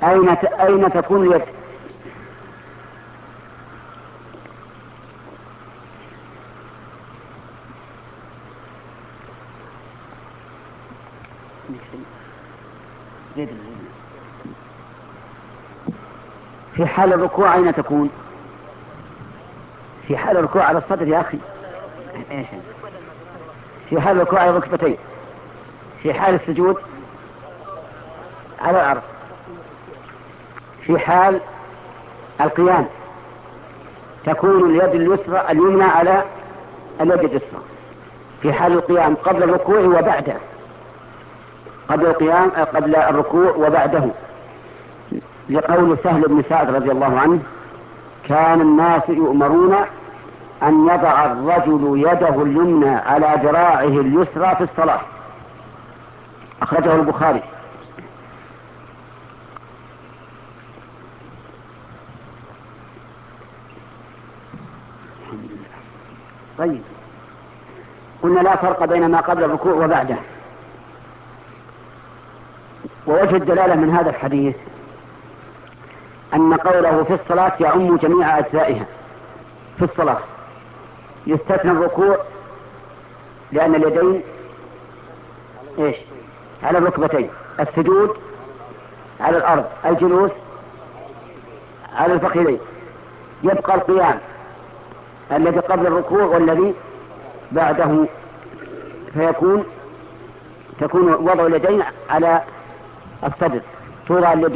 أين تكون اليد؟ في حال الركوع أين تكون؟ في حال الركوع على الصدر يا أخي. في حال الركوع على الركبتين. في حال السجود على الأرض. في حال القيام تكون اليد اليمنى على اليد اليسرى. في حال القيام قبل الركوع وبعده، قبل الركوع وبعده، لقول سهل بن سعد رضي الله عنه: كان الناس يؤمرون أن يضع الرجل يده اليمنى على ذراعه اليسرى في الصلاة. أخرجه البخاري. طيب، قلنا لا فرق بين ما قبل الركوع وبعده. ووجه الدلالة من هذا الحديث أن قوله في الصلاة يعم جميع أجزائها. في الصلاة يستثنى الركوع لأن اليدين على الركبتين، السجود على الأرض، الجلوس على الفخذين، يبقى القيام الذي قبل الركوع والذي بعده، تكون وضع اليدين على الصدر، ترى اليد